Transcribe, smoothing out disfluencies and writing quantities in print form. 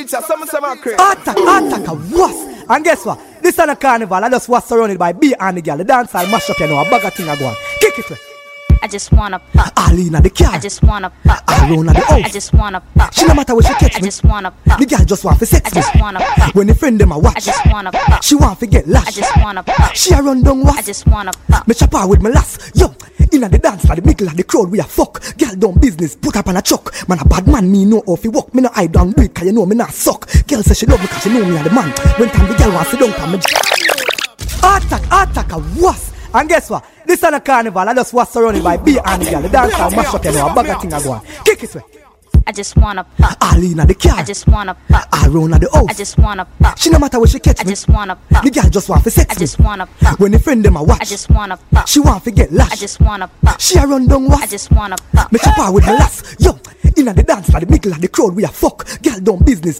teacher, some crazy. Attack, a was. And guess what? This is a carnival. I just was surrounded by B and the girl. The dance I'll mash up, you know, a bag of thing I go on. Kick it. I just wanna pop. Alina the car. I just wanna pop. Arona the house. I just wanna pop. She no matter where she catch I me. just wanna pop. The girl just want to sex I me. just wanna pop. When the friend them a watch. I just wanna pop. She want to get lash. I just wanna pop. She a run down was. I just wanna pop. Me chop her with my lass. Yo, inna the dance for the middle of the crowd we a fuck. Girl done business, put up on a chuck. Man a bad man, me know how fi walk. Me no hide down do it, cause you know me not suck. Girl say she love me cause she know me a the man. When time the girl want sit down for me. Attack a was. And guess what? This is a carnival. I just was surrounded by B and the girl. The dance I'll mash up, you know, a bag of thing I go on. Kick it way. I just wanna pop. Alina the car. I just wanna pop. Arona the house. I just wanna pop. She no matter where she catch I me. just wanna pop. The girl just want to sex I me. just wanna pop. When the friend them a watch. I just wanna pop. She want to get lash. I just wanna pop. She a run down was. I just wanna pop. Me chop her with my lass. Yo, inna the dance for the middle of the crowd we a fuck. Girl done business,